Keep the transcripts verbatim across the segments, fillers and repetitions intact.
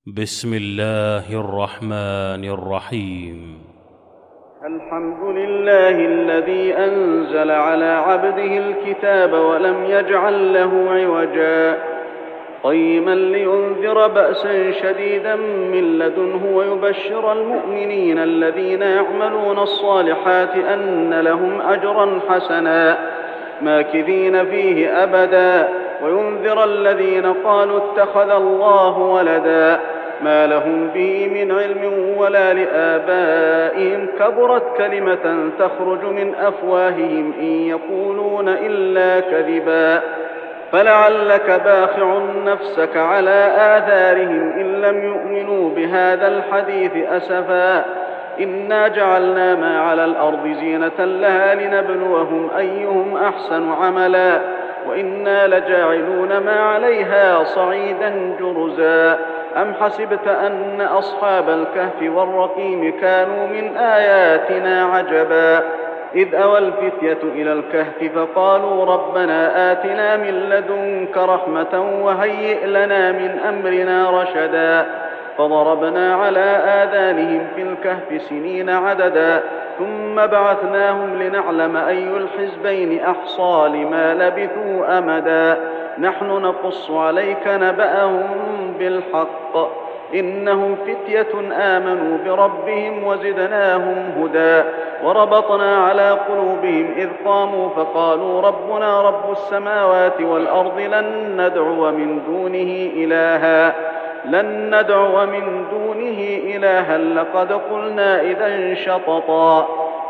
بسم الله الرحمن الرحيم. الحمد لله الذي أنزل على عبده الكتاب ولم يجعل له عوجا قيما لينذر بأسا شديدا من لدنه ويبشر المؤمنين الذين يعملون الصالحات أن لهم أجرا حسنا ماكثين فيه أبدا وينذر الذين قالوا اتخذ الله ولدا ما لهم به من علم ولا لآبائهم كبرت كلمة تخرج من أفواههم إن يقولون إلا كذبا فلعلك باخع نفسك على آثارهم إن لم يؤمنوا بهذا الحديث أسفا إنا جعلنا ما على الأرض زينة لها لنبلوهم أيهم أحسن عملا وإنا لجاعلون ما عليها صعيدا جرزا أم حسبت أن أصحاب الكهف والرقيم كانوا من آياتنا عجبا إذ أوى الفتية إلى الكهف فقالوا ربنا آتنا من لدنك رحمة وهيئ لنا من أمرنا رشدا فضربنا على آذانهم في الكهف سنين عددا ثم بعثناهم لنعلم أي الحزبين أحصى لما لبثوا أمدا نحن نقص عليك نبأهم بالحق إنهم فتية آمنوا بربهم وزدناهم هدى وربطنا على قلوبهم إذ قاموا فقالوا ربنا رب السماوات والأرض لن ندعو من دونه إلها لن ندعو من دونه إلها لقد قلنا إذا شططا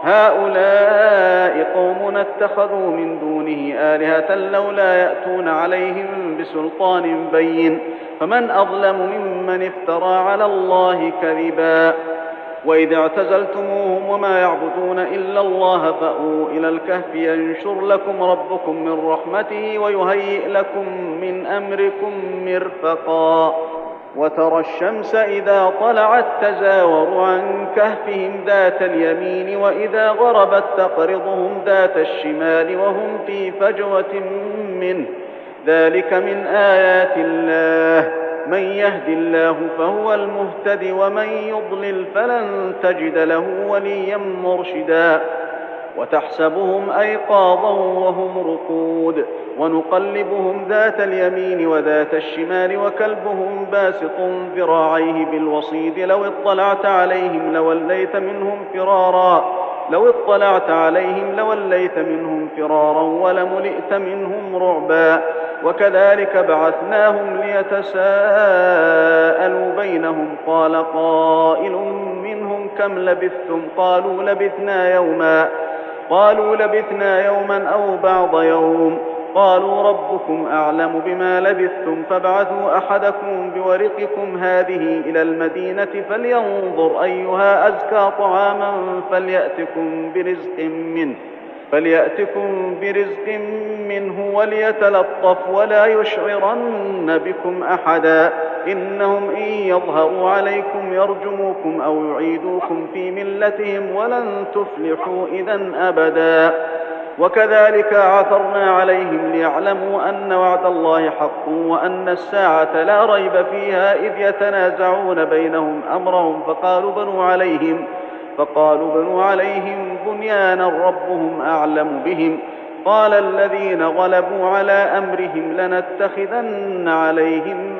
هؤلاء قومنا اتخذوا من دونه آلهة لولا يأتون عليهم بسلطان بين فمن أظلم ممن افترى على الله كذبا وإذ اعتزلتموهم وما يعبدون إلا الله فأووا إلى الكهف ينشر لكم ربكم من رحمته ويهيئ لكم من أمركم مرفقا وترى الشمس إذا طلعت تزاور عن كهفهم ذات اليمين وإذا غربت تقرضهم ذات الشمال وهم في فجوة منه ذلك من آيات الله من يهد الله فهو المهتد ومن يضلل فلن تجد له وليا مرشدا وتحسبهم أيقاظا وهم رقود ونقلبهم ذات اليمين وذات الشمال وكلبهم باسط ذراعيه بالوصيد لو اطلعت عليهم لوليت منهم فرارا لو اطلعت عليهم لوليت منهم فرارا ولملئت منهم رعبا وكذلك بعثناهم ليتساءلوا بينهم قال قائل منهم كم لبثتم قالوا لبثنا يوما قالوا لبثنا يوما أو بعض يوم قالوا ربكم أعلم بما لبثتم فابعثوا أحدكم بورقكم هذه إلى المدينة فلينظر أيها أزكى طعاما فليأتكم برزق منه فليأتكم برزق منه وليتلطف ولا يشعرن بكم أحدا إنهم إن يظهروا عليكم يرجموكم أو يعيدوكم في ملتهم ولن تفلحوا إذن أبدا وكذلك عثرنا عليهم ليعلموا أن وعد الله حق وأن الساعة لا ريب فيها إذ يتنازعون بينهم أمرهم فقالوا بنوا عليهم فقالوا بنوا عليهم بنيانا ربهم أعلم بهم قال الذين غلبوا على أمرهم لنتخذن عليهم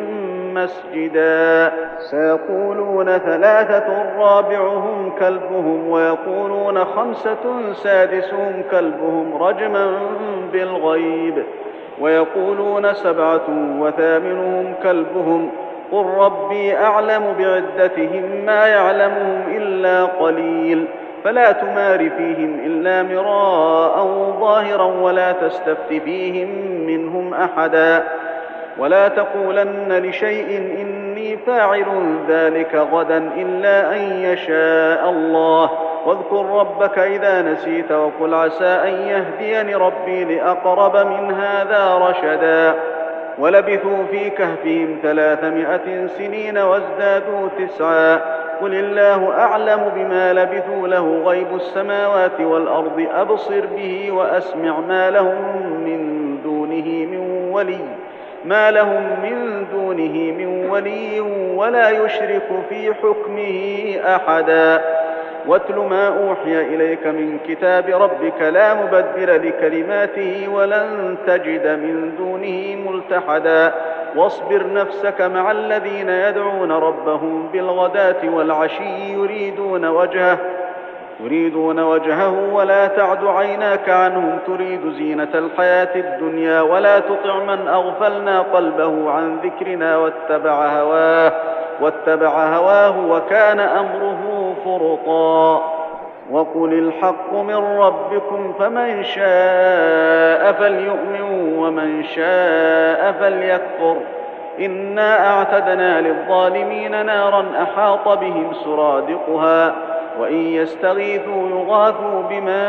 مسجدا سيقولون ثلاثة رابعهم كلبهم ويقولون خمسة سادسهم كلبهم رجما بالغيب ويقولون سبعة وثامنهم كلبهم قل ربي أعلم بعدتهم ما يعلمهم إلا قليل فلا تمار فيهم إلا مراء ظاهرا ولا تستفت فيهم منهم أحدا ولا تقولن لشيء إني فاعل ذلك غدا إلا أن يشاء الله واذكر ربك إذا نسيت وقل عسى أن يهديني ربي لأقرب من هذا رشدا ولبثوا في كهفهم ثلاثمائة سنين وازدادوا تسعا قل الله أعلم بما لبثوا له غيب السماوات والأرض أبصر به وأسمع ما لهم من دونه من ولي ما لهم من دونه من ولي ولا يشرك في حكمه أحدا واتل ما أوحي إليك من كتاب ربك لا مبدل لكلماته ولن تجد من دونه ملتحدا واصبر نفسك مع الذين يدعون ربهم بالغداة والعشي يريدون وجهه يريدون وجهه ولا تعد عيناك عنهم تريد زينة الحياة الدنيا ولا تطع من أغفلنا قلبه عن ذكرنا واتبع هواه واتبع هواه وكان أمره فرطا وقل الحق من ربكم فمن شاء فليؤمن ومن شاء فليكفر إنا أعتدنا للظالمين نارا أحاط بهم سرادقها وإن يستغيثوا يغاثوا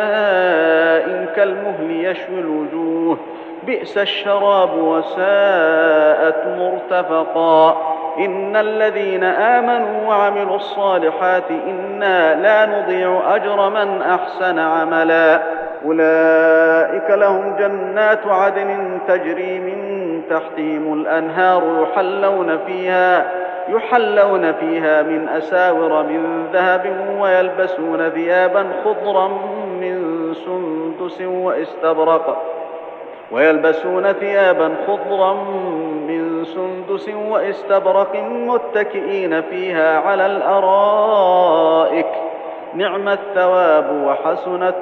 بماء كالمهل يشوي الوجوه بئس الشراب وساءت مرتفقا إن الذين آمنوا وعملوا الصالحات إنا لا نضيع أجر من أحسن عملا أولئك لهم جنات عدن تجري من تحتهم الأنهار يحلون فيها يحلون فيها من أساور من ذهب ويلبسون ثيابا خضرا من سندس واستبرق ويلبسون ثيابا خضرا من سندس واستبرق متكئين فيها على الأرائك نعم الثواب وحسنت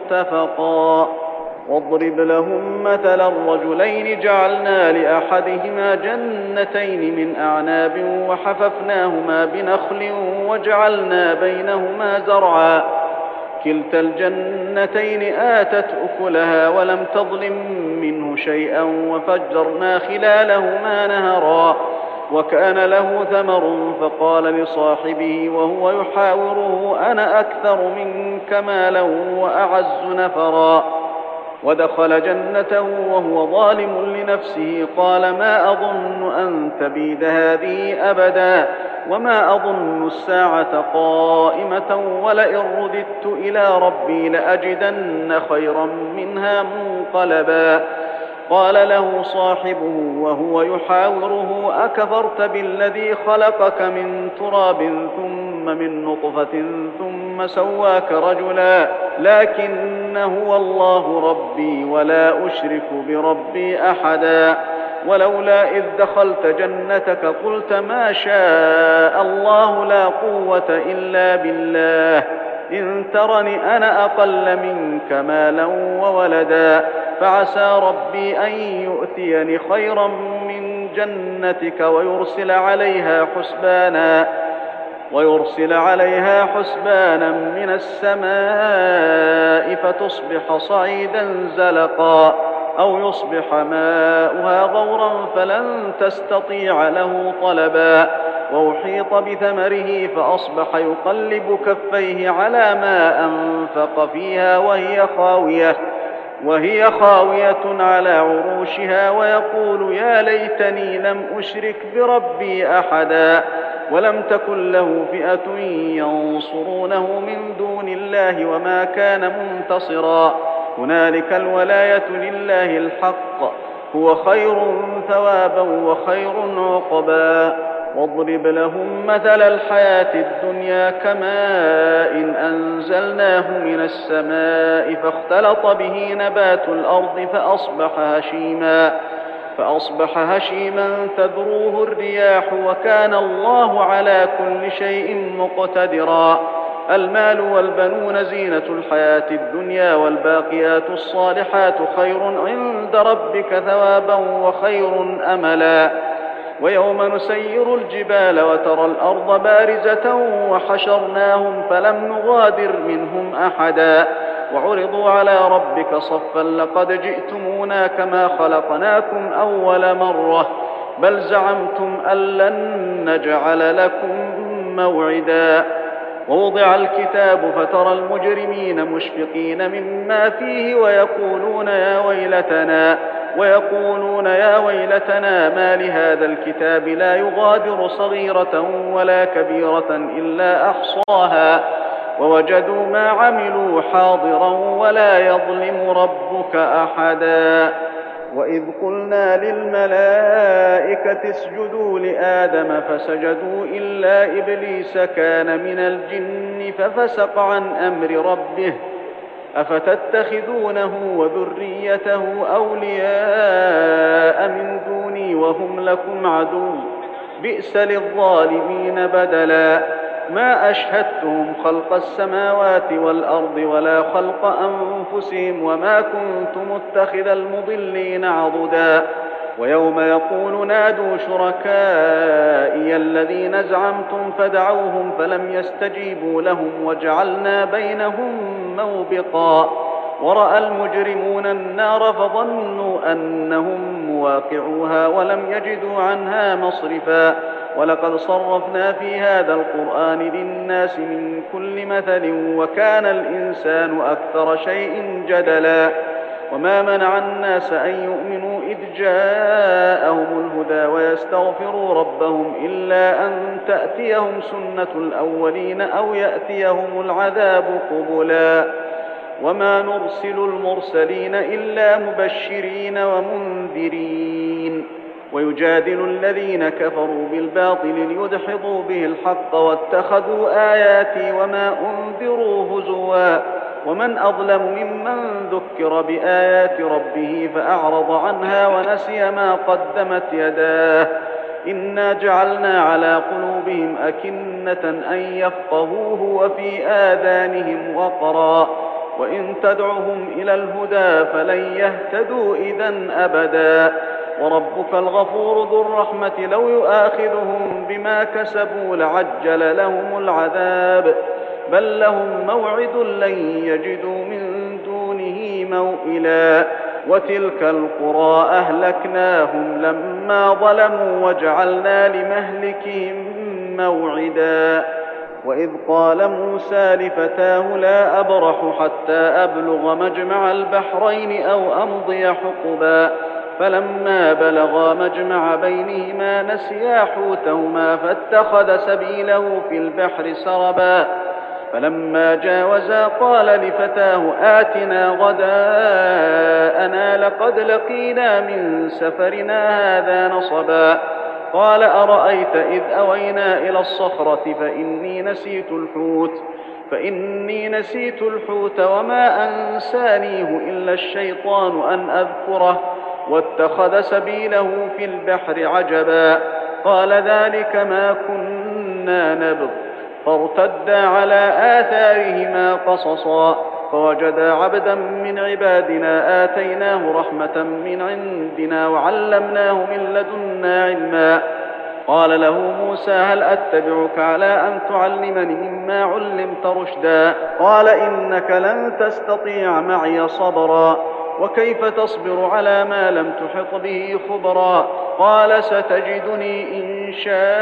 مرتفقا واضرب لهم مثلا الرجلين جعلنا لأحدهما جنتين من أعناب وحففناهما بنخل وجعلنا بينهما زرعا كلتا الجنتين آتت أكلها ولم تظلم منه شيئا وفجرنا خلالهما نهرا وكان له ثمر فقال لصاحبه وهو يحاوره أنا أكثر منك مالا وأعز نفرا ودخل جنته وهو ظالم لنفسه قال ما أظن أن تبيد هذه أبدا وما أظن الساعة قائمة ولئن رددت إلى ربي لأجدن خيرا منها منقلبا قال له صاحبه وهو يحاوره أكفرت بالذي خلقك من تراب ثم من نطفة ثم سواك رجلا لكن هو الله ربي ولا أشرك بربي أحدا ولولا إذ دخلت جنتك قلت ما شاء الله لا قوة إلا بالله إن ترني أنا أقل منك مالا وولدا فعسى ربي أن يؤتيني خيرا من جنتك ويرسل عليها حسبانا ويرسل عليها حسبانا من السماء فتصبح صعيدا زلقا أو يصبح ماؤها غورا فلن تستطيع له طلبا وأحيط بثمره فأصبح يقلب كفيه على ما أنفق فيها وهي خاوية وهي خاوية على عروشها ويقول يا ليتني لم أشرك بربي أحدا ولم تكن له فئة ينصرونه من دون الله وما كان منتصرا هنالك الولاية لله الحق هو خير ثوابا وخير عقبا واضرب لهم مثل الحياة الدنيا كماء إن أنزلناه من السماء فاختلط به نبات الأرض فأصبح هشيما فأصبح هشيما تذروه الرياح وكان الله على كل شيء مقتدرا المال والبنون زينة الحياة الدنيا والباقيات الصالحات خير عند ربك ثوابا وخير أملا ويوم نسير الجبال وترى الأرض بارزة وحشرناهم فلم نغادر منهم أحدا وعرضوا على ربك صفا لقد جئتمونا كما خلقناكم أول مرة بل زعمتم أن لن نجعل لكم موعدا ووضع الكتاب فترى المجرمين مشفقين مما فيه ويقولون يا ويلتنا ويقولون يا ويلتنا ما لهذا الكتاب لا يغادر صغيرة ولا كبيرة إلا أحصاها ووجدوا ما عملوا حاضرا ولا يظلم ربك أحدا وإذ قلنا للملائكة اسجدوا لآدم فسجدوا إلا إبليس كان من الجن ففسق عن أمر ربه أفتتخذونه وذريته أولياء من دوني وهم لكم عدو بئس للظالمين بدلا ما أشهدتهم خلق السماوات والأرض ولا خلق أنفسهم وما كنت متخذ المضلين عضدا ويوم يقول نادوا شركائي الذين زعمتم فدعوهم فلم يستجيبوا لهم وجعلنا بينهم موبقا ورأى المجرمون النار فظنوا أنهم مواقعوها ولم يجدوا عنها مصرفا ولقد صرفنا في هذا القرآن للناس من كل مثل وكان الإنسان أكثر شيء جدلا وما منع الناس أن يؤمنوا إذ جاءهم الهدى ويستغفروا ربهم إلا أن تأتيهم سنة الأولين أو يأتيهم العذاب قبلا وما نرسل المرسلين إلا مبشرين ومنذرين ويجادل الذين كفروا بالباطل ليدحضوا به الحق واتخذوا آياتي وما أنذروا هزوا ومن أظلم ممن ذكر بآيات ربه فأعرض عنها ونسي ما قدمت يداه إنا جعلنا على قلوبهم أكنة أن يفقهوه وفي آذانهم وقرا وإن تدعهم إلى الهدى فلن يهتدوا إذن أبدا وربك الغفور ذو الرحمة لو يؤاخذهم بما كسبوا لعجل لهم العذاب بل لهم موعد لن يجدوا من دونه موئلا وتلك القرى أهلكناهم لما ظلموا وجعلنا لمهلكهم موعدا وإذ قال موسى لفتاه لا أبرح حتى أبلغ مجمع البحرين أو أمضي حقبا فلما بلغا مجمع بينهما نسيا حوتهما فاتخذ سبيله في البحر سربا فلما جاوزا قال لفتاه آتنا غداءنا لقد لقينا من سفرنا هذا نصبا قال أرأيت إذ أوينا إلى الصخرة فإني نسيت الحوت فإني نسيت الحوت وما أنسانيه إلا الشيطان أن أذكره واتخذ سبيله في البحر عجبا قال ذلك ما كنا نبغ فارتدا على آثارهما قصصا فوجدا عبدا من عبادنا آتيناه رحمة من عندنا وعلمناه من لدنا علما قال له موسى هل أتبعك على أن تعلمني مما علمت رشدا قال إنك لن تستطيع معي صبرا وكيف تصبر على ما لم تحط به خبرا قال ستجدني إن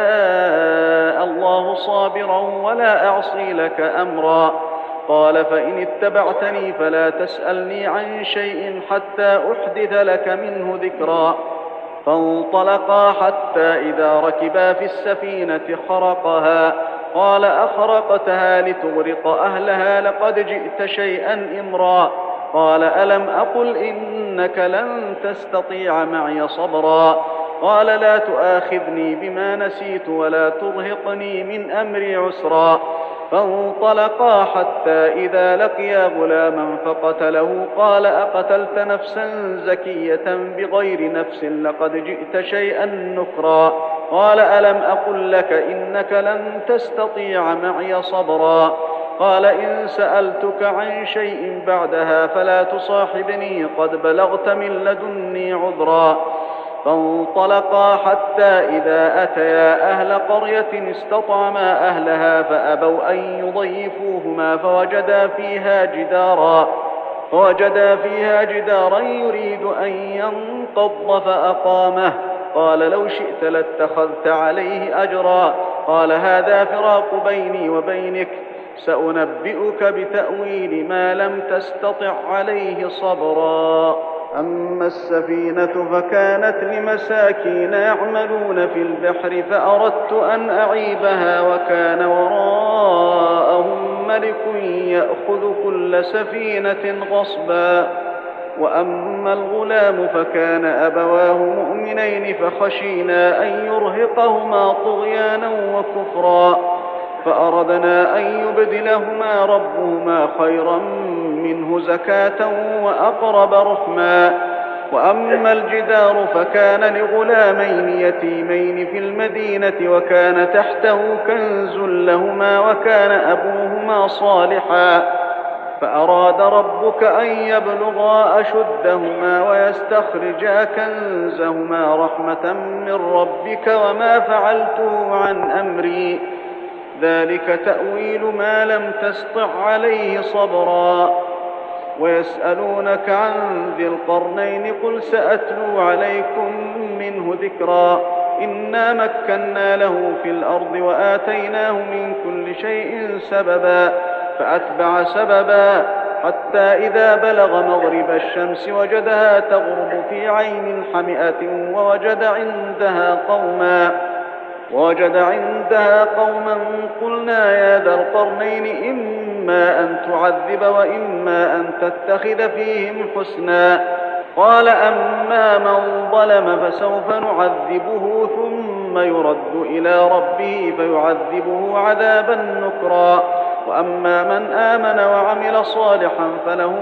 شاء الله صابرا ولا أعصي لك أمرا قال فإن اتبعتني فلا تسألني عن شيء حتى أحدث لك منه ذكرا فانطلقا حتى إذا ركبا في السفينة خرقها قال أخرقتها لتغرق أهلها لقد جئت شيئا إمرا قال ألم أقل إنك لن تستطيع معي صبرا قال لا تؤاخذني بما نسيت ولا ترهقني من أمري عسرا فانطلقا حتى إذا لقيا غلاما فقتله قال أقتلت نفسا زكية بغير نفس لقد جئت شيئا نكرا قال ألم أقل لك إنك لن تستطيع معي صبرا قال إن سألتك عن شيء بعدها فلا تصاحبني قد بلغت من لدني عذرا فانطلقا حتى إذا أتيا أهل قرية استطعما أهلها فأبوا أن يضيفوهما فوجدا فيها جدارا فوجدا فيها جدارا يريد أن ينقض فأقامه قال لو شئت لاتخذت عليه أجرا قال هذا فراق بيني وبينك سأنبئك بتأويل ما لم تستطع عليه صبرا أما السفينة فكانت لمساكين يعملون في البحر فأردت أن أعيبها وكان وراءهم ملك يأخذ كل سفينة غصبا وأما الغلام فكان أبواه مؤمنين فخشينا أن يرهقهما طغيانا وكفرا فأردنا أن يبدلهما ربهما خيرا منه زكاة وأقرب رحما. وأما الجدار فكان لغلامين يتيمين في المدينة وكان تحته كنز لهما وكان أبوهما صالحا فأراد ربك أن يبلغا أشدهما ويستخرجا كنزهما رحمة من ربك وما فعلته عن أمري ذلك تأويل ما لم تسطع عليه صبرا. ويسألونك عن ذي القرنين قل سأتلو عليكم منه ذكرا إنا مكنا له في الأرض وآتيناه من كل شيء سببا فأتبع سببا حتى إذا بلغ مغرب الشمس وجدها تغرب في عين حمئة ووجد عندها قوما ووجد عندها قوما قلنا يا ذا القرنين إما أن تعذب وإما أن تتخذ فيهم حسنا قال أما من ظلم فسوف نعذبه ثم يرد إلى ربه فيعذبه عذابا نكرا وأما من آمن وعمل صالحا فله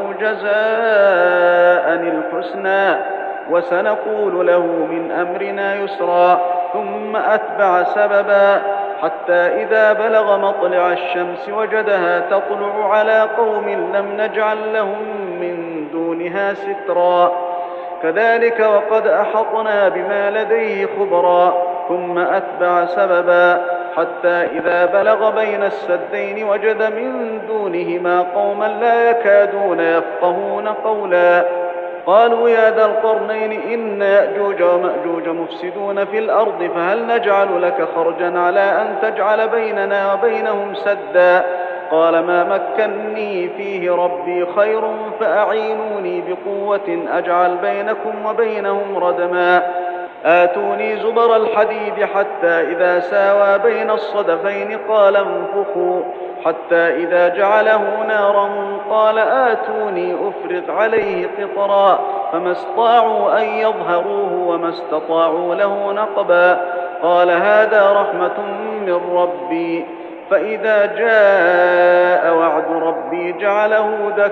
جزاء الحسنى وسنقول له من أمرنا يسرا ثم أتبع سببا حتى إذا بلغ مطلع الشمس وجدها تطلع على قوم لم نجعل لهم من دونها سترا كذلك وقد أحطنا بما لديه خبرا ثم أتبع سببا حتى إذا بلغ بين السدين وجد من دونهما قوما لا يكادون يفقهون قولا قالوا يا ذا القرنين إن يأجوج ومأجوج مفسدون في الأرض فهل نجعل لك خرجا على أن تجعل بيننا وبينهم سدا قال ما مكني فيه ربي خير فأعينوني بقوة أجعل بينكم وبينهم ردما آتوني زبر الحديد حتى إذا ساوى بين الصدفين قال انفخوا حتى إذا جعله نارا قال آتوني أفرغ عليه قطرا فما استطاعوا أن يظهروه وما استطاعوا له نقبا قال هذا رحمة من ربي فإذا جاء وعد ربي جعله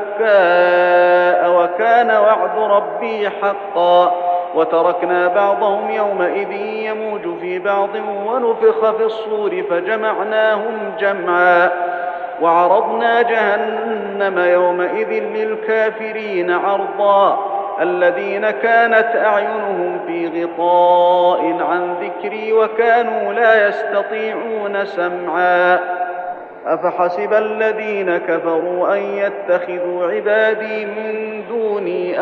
دكاء وكان وعد ربي حقا وتركنا بعضهم يومئذ يموج في بعض ونفخ في الصور فجمعناهم جمعا وعرضنا جهنم يومئذ للكافرين عرضا الذين كانت أعينهم في غطاء عن ذكري وكانوا لا يستطيعون سمعا أفحسب الذين كفروا أن يتخذوا عبادي من دوني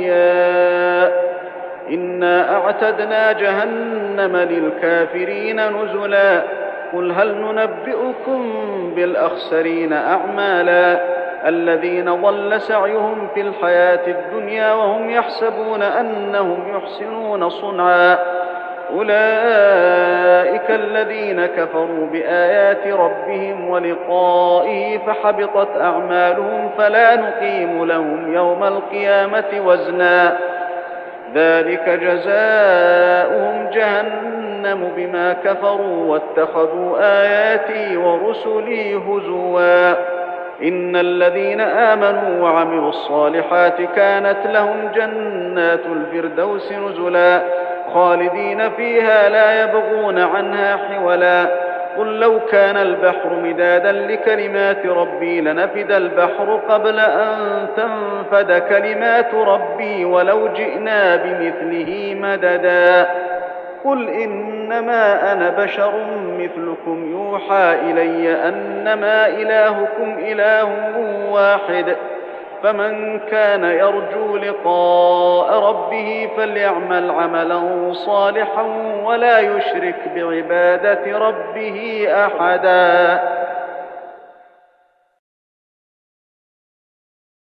أولياء إنا أعتدنا جهنم للكافرين نزلا قل هل ننبئكم بالأخسرين أعمالا الذين ضل سعيهم في الحياة الدنيا وهم يحسبون أنهم يحسنون صنعا أولئك الذين كفروا بآيات ربهم ولقائه فحبطت أعمالهم فلا نقيم لهم يوم القيامة وزنا ذلك جزاؤهم جهنم بما كفروا واتخذوا آياتي ورسلي هزوا إن الذين آمنوا وعملوا الصالحات كانت لهم جنات الفردوس نزلا خالدين فيها لا يبغون عنها حولا قل لو كان البحر مدادا لكلمات ربي لنفد البحر قبل أن تنفد كلمات ربي ولو جئنا بمثله مددا قل إنما أنا بشر مثلكم يوحى إلي أنما إلهكم إله واحد فمن كان يرجو لقاء ربه فليعمل عملا صالحا ولا يشرك بعبادة ربه أحدا.